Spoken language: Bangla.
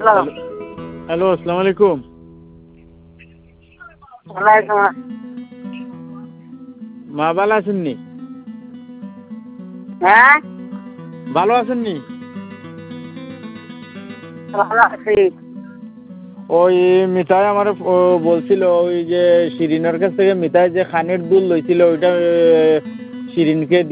হ্যালো হ্যালো, আসসালামু আলাইকুম। ওয়ালাইকুম আসসালাম। মা ভালো আছেননি? হ্যাঁ, ভালো আছেননি? ভালো আছি। ওই মিঠাই আমার বলছিল, ওই যে শিরিনের কাছ থেকে মিঠাই যে খানের দুল লইছিল ওইটা শিরিনকে